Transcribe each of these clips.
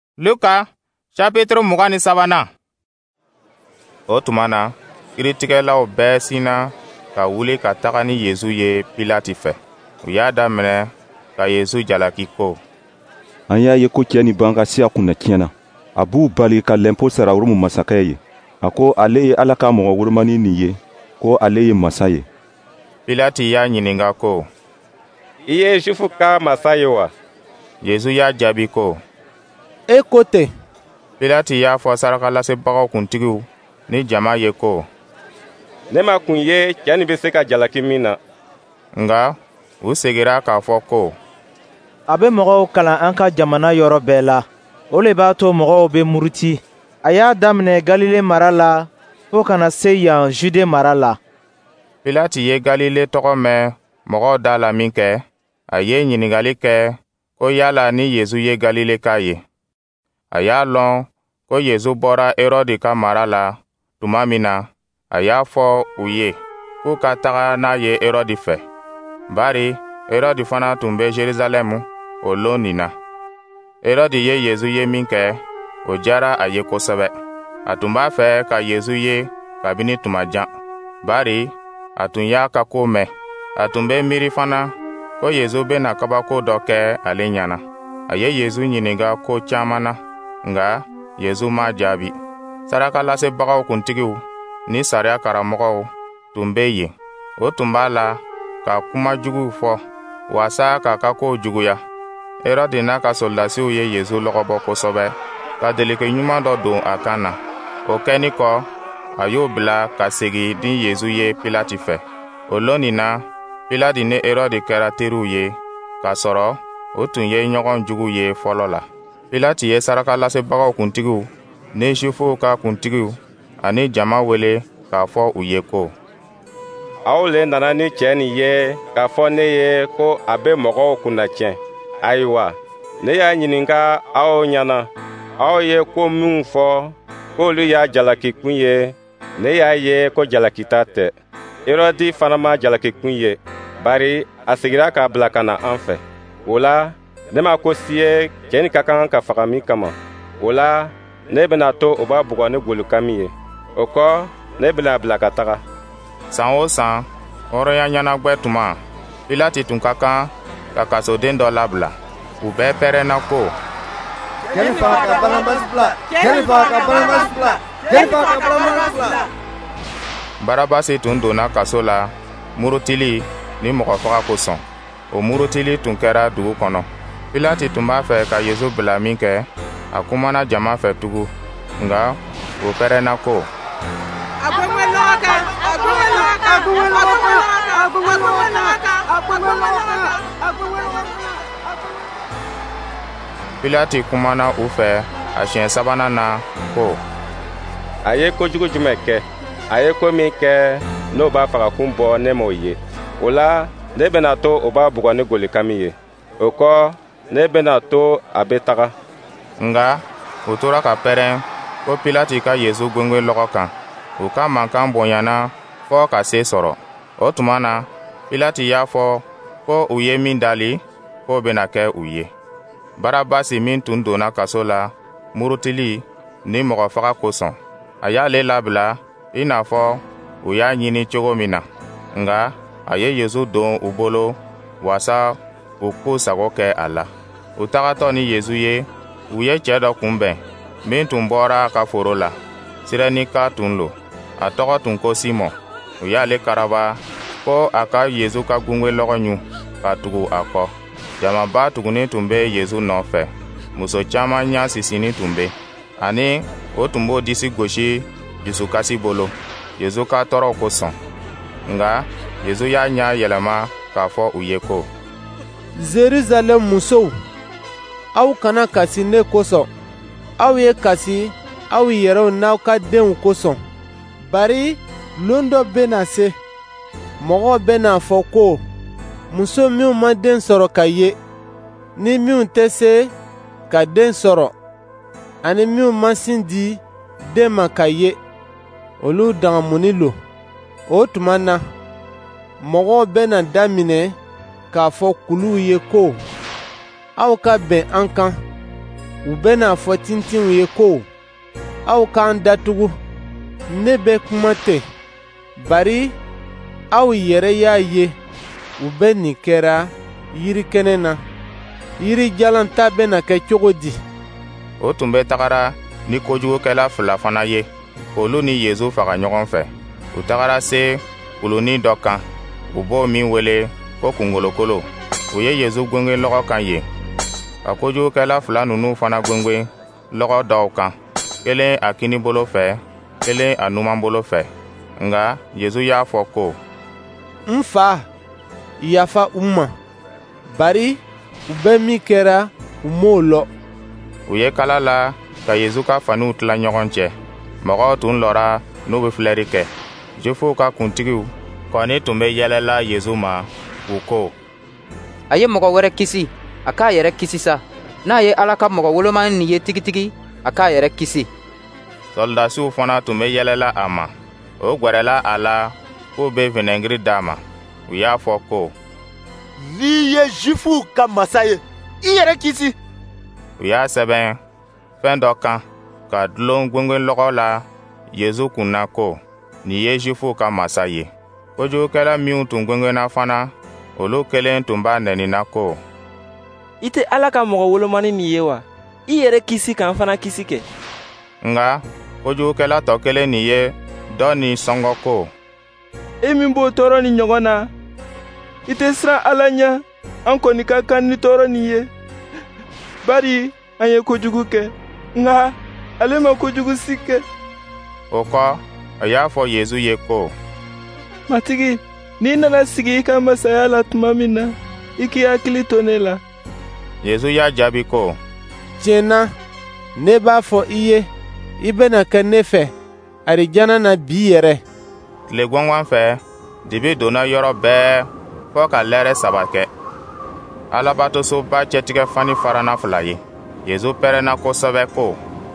Luka chapitre 23. O tuma na kiiritigɛlaw bɛɛ sinna ka wuli ka taga ni Yesu ye Pilati fɛ. U y'a daminɛ ka Yesu jalaki ko: An y'a ye ko cɛ nin b'an ka siya kunna tiɲɛna. A b'u bali ka lɛnpo sara Rɔmu masakɛ ye. A ko ale ye Ala ka mɔgɔ wolomani nin ye, ko ale ye masa ye. Pilati y'a ɲininka ko: I ye Jufu ka masa ye wa? Yesu y'a jaabi ko: E ko ten. Pilati y'a fɔ sarakalase-bagaw kuntigiw ni jama ye ko: Ne ma kun ye cɛ nin bɛ se ka jalaki min na. Nga u segira k'a fɔ ko: A bɛ mɔgɔw kalan an ka jamana yɔrɔ bɛɛ la. O le b'a to mɔgɔw bɛ muruti. A y'a daminɛ Galile mara la fo kana se yan Jude mara la. Pilati ye Galile tɔgɔ mɛn mɔgɔw da la min kɛ, a ye ɲiningali kɛ ko yala ni Yesu ye Galileka ye. A y'a lɔn ko Yesu bɔra Erɔdi ka mara la tuma min na, a y'a fɔ u ye k'u ka taga n'a ye Erɔdi fɛ. Bari Erɔdi fana tun bɛ Jerusalɛmu o lon nin na. Erɔdi ye Yesu ye min kɛ, o diyara a ye kosɛbɛ. A tun b'a fɛ ka Yesu ye kabini tuma jan. Bari a tun y'a ka ko mɛn. A tun bɛ miiri fana ko Yesu bɛna kabako dɔ kɛ ale ɲɛna. A ye Yesu ɲininka ko caaman na, nga Yesu m'a jaabi. Sarakalasebagaw kuntigiw ni sariya karamɔgɔw tun bɛ yen. O tun b'a la ka kuma juguw fɔ waasa k'a ka kow juguya. Erɔdi n'a ka soldasiw ye Yesu lɔgɔbɔ kosɛbɛ ka delike ɲuman dɔ don a kan na. O kɛni kɔ, a y'o bila ka segi ni Yesu ye Pilati fɛ. O lon nin na, Pilati ni Erɔdi kɛra teriw ye, k'a sɔrɔ o tun ye ɲɔgɔn jugu ye fɔlɔ la. Pilati ye sarakalasebagaw kuntigiw ni Jufuw ka kuntigiw ani jama wele k'a fɔ u ye ko: Aw le nana ni cɛ nin ye k'a fɔ ne ye ko a bɛ mɔgɔw kunna tiɲɛ. Ayiwa, ne y'a ɲininka aw ɲɛna. Aw ye ko minw fɔ k'olu y'a jalaki kun ye, ne y'a ye ko jalakita tɛ. Erɔdi fana ma jalaki kun ye, bari a segira k'a bila ka na an fɛ. O la, ne ma ko si ye cɛ nin ka kan ka faga min kama. O la, ne bɛna to o b'a bugɔ ni golokan min ye. O kɔ, ne bɛna bila ka taga. San o san, hɔrɔnya ɲɛnagwɛ tuma, Pilati tun ka kan ka kasoden dɔ labila. U bɛɛ pɛrɛnna ko: Barabasi tun donna kaso la murutili ni mɔgɔfaga kosɔn. O murutili tun kɛra dugu kɔnɔ. Pilati tun b'a fɛ ka Yesu bila min kɛ, a kumana jama fɛ tugun, nga o pɛrɛnna ko: Pilati kumana u fɛ a siɲɛ sabanan na ko: A ye kojugu jumɛn kɛ? A ye ko min kɛ n'o b'a fagakun bɔ ne m'o ye. O la, ne bɛna to o b'a bugɔ ni golikan min ye. O kɔ, ne bɛna to a bɛ taga. Nga u tora ka pɛrɛn ko Pilati ka Yesu gwengwe lɔgɔ kan. U ka mankan bonyana fɔɔ ka se sɔrɔ. O tuma na, Pilati y'a fɔ ko u ye min dali k'o bena kɛ u ye. Barabasi min tun donna kaso la murutili ni mɔgɔfaga kosɔn, a y'ale labila i n'a fɔ u y'a ɲini cogo min na. Nga a ye Yesu don u bolo waasa u k'u sago kɛ a la. U tagatɔ ni Yesu ye, u ye cɛ dɔ kunbɛn min tun bɔra a ka foro la. Sirenika tun lo. A tɔgɔ tun ko Simɔn. U y'ale karaba ko a ka Yesu ka gungwe lɔgɔ ɲu ka tugu a kɔ. Jamaba tuguni tun bɛ Yesu nɔfɛ. Muso caaman ɲa sisini tun bɛ, ani o tun b'o disi gosi dusukasi bolo, Yesu ka tɔɔrɔw kosɔn. Nga Yesu y'a ɲa yɛlɛma k'a fɔ u ye ko: Jerusalem musow, aw kana kasi ne kosɔn. Aw ye kasi aw yɛrɛw n'aw ka denw kosɔn. Bari lon dɔ bena se, mɔgɔw bena fɔ ko muso minw ma den sɔrɔ ka ye, ni minw tɛ se ka den sɔrɔ, ani minw ma sin di den ma ka ye, olu dangamuni lo. O tuma na, mɔgɔw bena daminɛ k'a fɔ kuluw ye ko: aw ka bɛn an kan, u bena fɔ tintinw ye ko, aw k'an datugu, ne bɛ kuma tɛ, bari aw yɛrɛ y'a ye u bɛ nin kɛra yirikɛnɛ na, yirijalan ta bena kɛ cogo di? O tun bɛ tagara ni kojugukɛla 2 fana ye, olu ni Yesu faga ɲɔgɔn fɛ. U tagara se kulunin dɔ kan, u b'o min wele ko kungolokolo. U ye Yesu gwengwen lɔgɔ kan yen. Ka kojugukɛla 2 nunu fana gwengwen lɔgɔ dɔw kan, kelen a kini bolo fɛ, kelen a numan bolo fɛ. Nga Yesu y'a fɔ ko, n fa, yafa u ma, bari u bɛ min kɛra u m'o lɔ. U ye kala la ka Yesu ka faniw tila ɲɔgɔn cɛ. Mɔgɔw tun lɔra n'u bɛ filɛri kɛ. Jufuw ka kuntigiw kɔni tun bɛ yɛlɛla Yesu ma, u ko, a ye mɔgɔ wɛrɛ kisi, a k'a yɛrɛ kisi sa. N'a ye Ala ka mɔgɔ wolomani nin ye tigitigi, a k'a yɛrɛ kisi. Soldasiw fana tun bɛ yɛlɛla a ma. O gwɛrɛla a la k'u bɛ vinɛgiri d'a ma. U y'a fɔ ko, n'i ye Jufuw ka masa ye, i yɛrɛ kisi. U y'a sɛbɛn fɛn dɔ kan ka dulon gwengwen lɔgɔ la Yesu kunna ko, nin ye Jufuw ka masa ye. Kojugukɛla minw tun gwengwenna fana, olu kelen tun b'a nɛnina ko, i tɛ Ala ka mɔgɔ wolomani nin ye wa? I yɛrɛ kisi k'an fana kisi kɛ. Nga kojugukɛla tɔ kelen nin ye dɔ ni sɔngɔ ko, e min b'o tɔɔrɔ ni ɲɔgɔn na, i tɛ siran Ala ɲɛ, an kɔni ka kan ni tɔɔrɔ nin ye. Bari an ye kojugu kɛ, nga ale ma kojugu si kɛ. O kɔ, a y'a fɔ Yesu ye ko, Matigi, n'i nana sigi i ka masaya la tuma min na, i k'i hakili to ne la. Yesu y'a jaabi ko, tiɲɛ na, ne b'a fɔ i ye, i bena kɛ ne fɛ arijana na bi yɛrɛ. Tile gwanwan fɛ, dibi donna yɔrɔ bɛɛ fɔ ka lɛrɛ 3 kɛ. Alabatosoba cɛtigɛ fani farana 2 ye. Yesu pɛrɛnna kosɛbɛ ko,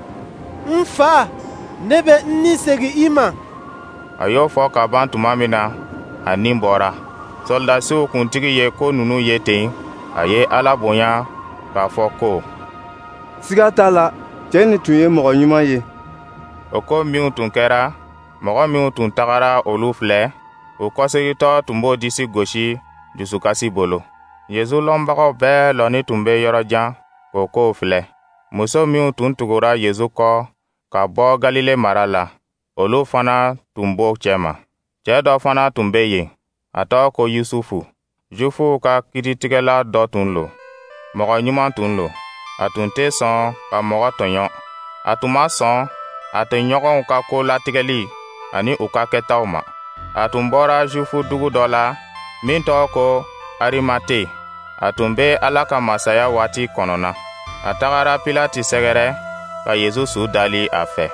n fa, ne bɛ n ni segi i ma. A y'o fɔ ka ban tuma min na, a nin bɔra. Soldasiw kuntigi ye ko nunu ye ten, a ye Ala bonya k'a fɔ ko, siga t'a la, cɛ nin tun ye mɔgɔ ɲuman ye. O ko minw tun kɛra, mɔgɔ minw tun tagara olu filɛ, u kɔsegitɔ tun b'o disi gosi dusukasi bolo. Yesu lɔnbagaw bɛɛ lɔnni tun bɛ yɔrɔjan k'o kow filɛ. Muso minw tun tugura Yesu kɔ ka bɔ Galile mara la, olu fana tun b'o cɛma. Cɛ dɔ fana tun bɛ yen, a tɔgɔ ko Yusufu. Jufuw ka kiritigɛla dɔ tun lo. Mɔgɔ ɲuman tun lo. A tun tɛ sɔn ka mɔgɔ tɔɲɔ. A tun ma sɔn a tɔɲɔgɔnw ka ko latigɛli ani u ka kɛtaw ma. A tun bɔra Jufu dugu dɔ la, min tɔgɔ ko Arimate. A tun bɛ Ala ka masaya waati kɔnɔna. A tagara Pilati sɛgɛrɛ ka Yesu su dali a fɛ.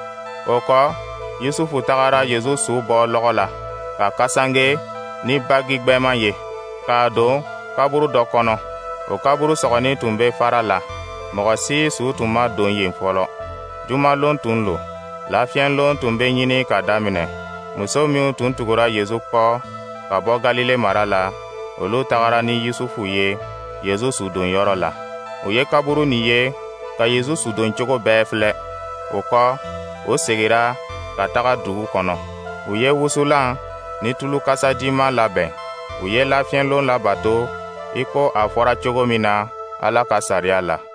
O kɔ, Yusufu tagara Yesu su bɔ lɔgɔ la, ka kasange ni bagi gbɛman ye, k'a don kaburu dɔ kɔnɔ. O kaburu sɔgɔnin tun bɛ fara la. Mɔgɔ si su tun ma don yen fɔlɔ. Jumalon tun lo. Lafiɲɛlon tun bɛ ɲini ka daminɛ. Muso minw tun tugura Yesu kɔ ka bɔ Galile mara la, olu tagara ni Yusufu ye Yesu sudonyɔrɔ la. U ye kaburu nin ye ka Yesu sudon cogo bɛɛ filɛ. O kɔ, o segira ka taga dugu kɔnɔ. U ye wusulan ni tulu kasadiman labɛn. U ye lafiɲɛlon labato i ko a fɔra cogo min na Ala ka sariya la.